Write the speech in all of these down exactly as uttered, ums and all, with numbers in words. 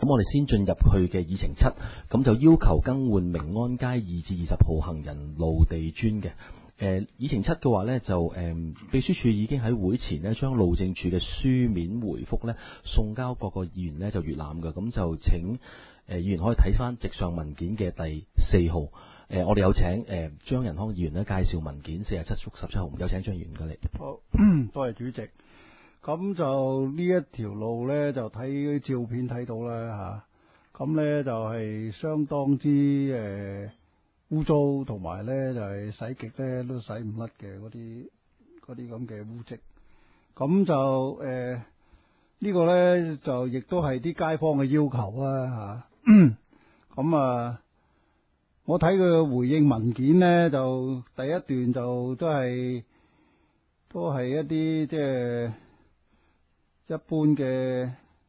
咁我哋先進入去嘅議程七，咁就要求更換明安街二至二十號行人路地磚嘅。誒、呃，議程七嘅話呢，就誒、呃、秘書處已經喺會前呢將路政署嘅書面回覆呢送交各個議員呢就閲覽嘅。咁就請誒、呃、議員可以睇翻直上文件嘅第四號。誒、呃，我哋有請誒張仁康議員呢介紹文件四十七、六十七號，有請張議員嘅你。 好，多謝主席。咁就呢一條路呢，就睇照片睇到啦嚇。咁、啊、呢，就係、是、相當之誒污糟，同、呃、埋呢，就係、是、洗極呢都洗唔甩嘅嗰啲嗰啲咁嘅污漬。咁就誒呢、呃這個呢，就亦都係啲街坊嘅要求啦嚇。咁啊，啊，我睇佢嘅回應文件呢，就第一段就都係都係一啲即係。一般嘅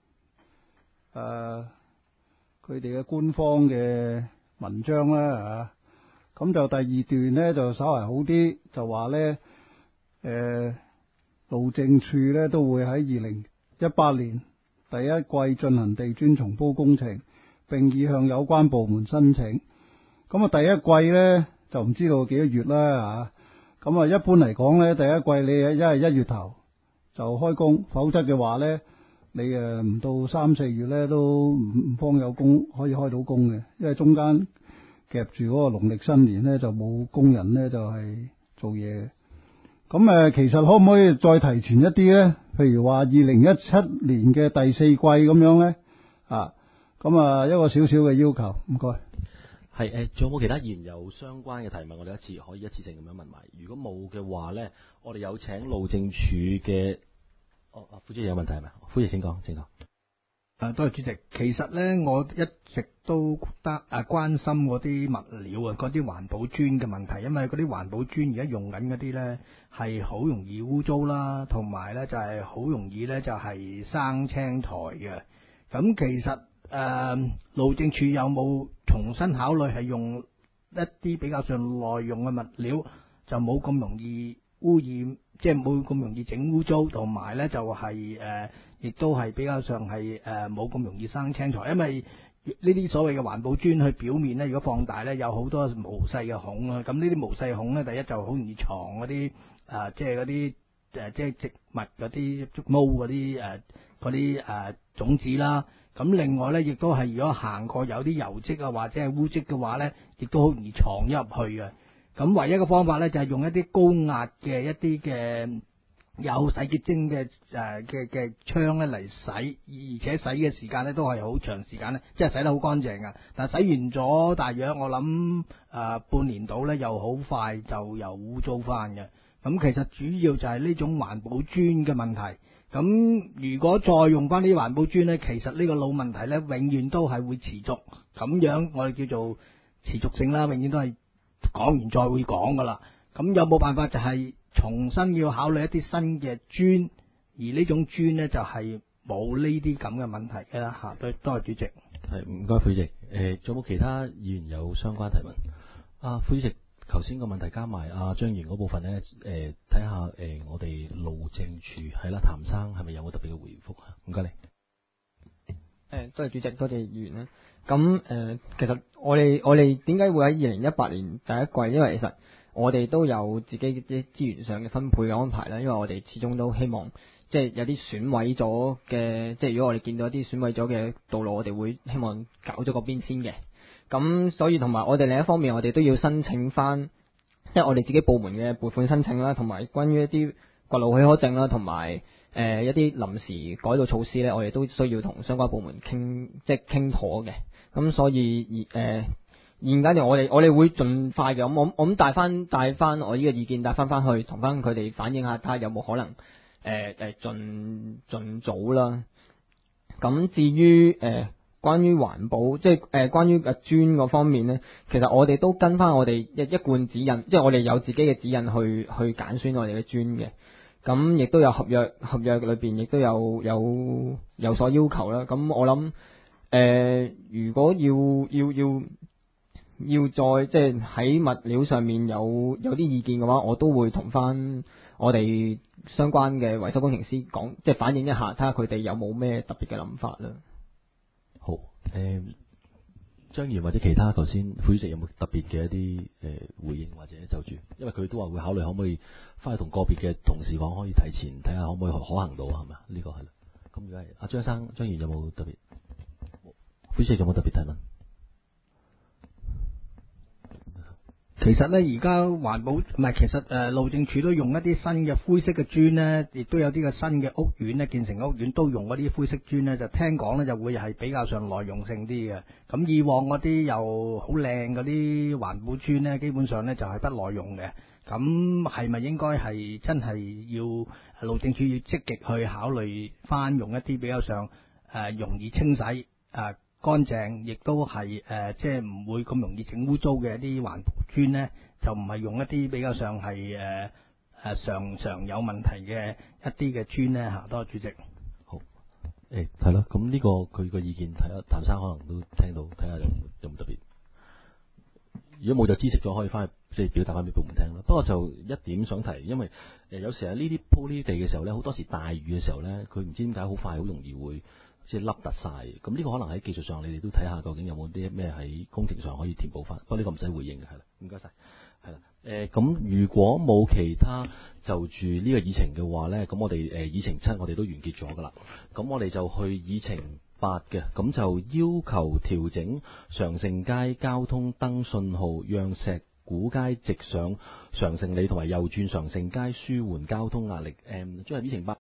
誒，佢哋嘅官方嘅文章啦嚇，咁、啊、就第二段呢，就稍為好啲，就話呢，誒、呃、路政署呢都會喺二零一八年第一季進行地磚重鋪工程，並已向有關部門申請。咁啊，第一季呢，就唔知道幾多月啦嚇，咁啊一般嚟講呢，第一季你一係一月頭就開工，否則嘅話呢，你誒唔到三四月呢都唔唔方有工可以開到工嘅，因為中間夾住嗰個農曆新年呢，就冇工人呢，就係、是、做嘢。咁誒，其實可唔可以再提前一啲呢？譬如話二零一七年嘅第四季咁樣呢？啊，咁啊一個少少嘅要求，唔該。 係誒，仲有冇其他議員有相關嘅提問？我哋一次可以一次性咁樣問埋。如果冇嘅話咧，我哋有請路政署嘅，哦，副主席有問題係咪？副主席請講，請講。 誒，多謝主席。其實咧，我一直都覺得誒關心嗰啲物料啊，嗰啲環保磚嘅問題，因為嗰啲環保磚而家用緊嗰啲咧係好容易污糟啦，同埋咧就係好容易咧就係生青苔嘅。咁其實誒路政署有冇重新考慮係用一啲比較上耐用嘅物料，就冇咁容易污染，即係冇咁容易整污糟，同埋咧就係誒，亦都係比較上係誒冇咁容易生青苔，因為呢啲所謂嘅環保磚，佢表面咧如果放大咧，有好多毛細嘅孔啊，咁呢啲毛細孔咧，第一就好容易藏嗰啲誒，即係嗰啲誒，即係植物嗰啲毛嗰啲誒嗰啲誒種子啦。咁另外咧，亦都係如果行過有啲油漬啊，或者係污漬嘅話咧，亦都好容易藏入去嘅。咁唯一嘅方法咧，就係、是、用一啲高壓嘅一啲嘅有洗潔精嘅誒嘅嘅槍咧嚟洗，而且洗嘅時間咧都係好長時間咧，即係洗得好乾淨噶。但係洗完咗大約我諗誒、呃、半年到咧，又好快就又污糟翻嘅。咁其實主要就係呢種環保磚嘅問題。咁如果再用翻呢啲環保磚呢，其實呢個老問題呢，永遠都係會持續咁樣，我哋叫做持續性啦，永遠都係講完再會講噶啦。咁有冇辦法就係重新要考慮一啲新嘅磚，而呢種磚呢，就係冇呢啲咁嘅問題嘅啦嚇。多多謝主席。 係唔該，副主席。誒，仲有冇其他議員有相關提問？啊，副主席。頭先個問題加埋阿張議員嗰部分呢，誒睇下誒我哋路政署係啦，譚生係咪有冇特別嘅回覆啊？唔該你。 誒，多謝主席，多謝議員啦。咁誒、呃，其實我哋我哋點解會喺二零一八年第一季？因為其實我哋都有自己啲資源上嘅分配嘅安排啦。因為我哋始終都希望，即係有啲損毀咗嘅，即係如果我哋見到一啲損毀咗嘅道路，我哋會希望搞咗嗰邊先嘅。咁所以同埋我哋另一方面，我哋都要申請翻，即係我哋自己部門嘅撥款申請啦，同埋關於一啲掘路許可證啦，同埋誒一啲臨時改道措施咧，我哋都需要同相關部門傾，即係傾妥嘅。咁所以誒、呃、現階段我哋我哋會盡快嘅。咁我我咁帶翻帶翻我呢個意見帶翻翻去，同翻佢哋反映下，睇下有冇可能誒誒盡盡早啦。咁至於誒。呃關於環保，即係誒、呃，關於誒磚嗰方面咧，其實我哋都跟翻我哋一一貫指引，即係我哋有自己嘅指引去去揀選我哋嘅磚嘅。咁亦都有合約，合約裏邊亦都有有有所要求啦。咁我諗誒、呃，如果要要要要再即係喺物料上面有有啲意見嘅話，我都會同翻我哋相關嘅維修工程師講，即係反映一下，睇下佢哋有冇咩特別嘅諗法啦。 好。 誒，張議員或者其他頭先副主席有冇特別嘅一啲誒、呃、回應或者就住，因為佢都話會考慮可唔可以翻去同個別嘅同事講，可以提前睇下可唔可以可行到係咪啊？呢、這個係啦。咁如果係阿張生張議員有冇特別？副主席有冇特別提問？ 其實咧，而家環保唔係，其實誒、呃、路政署都用一啲新嘅灰色嘅磚咧，亦都有啲嘅新嘅屋苑咧，建成屋苑都用嗰啲灰色磚咧，就聽講咧就會係比較上耐用性啲嘅。咁以往嗰啲又好靚嗰啲環保磚咧，基本上咧就係不耐用嘅。咁係咪應該係真係要路政署要積極去考慮翻用一啲比較上誒、呃、容易清洗誒？呃乾淨，亦都係誒、呃，即係唔會咁容易整污糟嘅一啲環保磚咧，就唔係用一啲比較上係誒誒常常有問題嘅一啲嘅磚咧嚇。多謝主席。 好，誒係咯，咁呢個佢個意見睇下，譚生可能都聽到，睇下有冇有冇特別。如果冇就知識咗，可以翻去即係表達翻俾部門聽啦。不過就一點想提，因為誒有時喺呢啲鋪呢啲地嘅時候咧，好多時大雨嘅時候咧，佢唔知點解好快好容易會即係凹凸晒，咁呢個可能喺技術上，你哋都睇下究竟有冇啲咩喺工程上可以填補翻。不過呢個唔使回應嘅，係啦，唔該晒，係啦。誒咁、呃、如果冇其他就住呢個議程嘅話咧，咁我哋誒、呃、議程七我哋都完結咗㗎啦。咁我哋就去議程八嘅，咁就要求調整常盛街交通燈信號，讓石鼓街直上常盛里同埋右轉常盛街，舒緩交通壓力。誒、呃，即係議程八。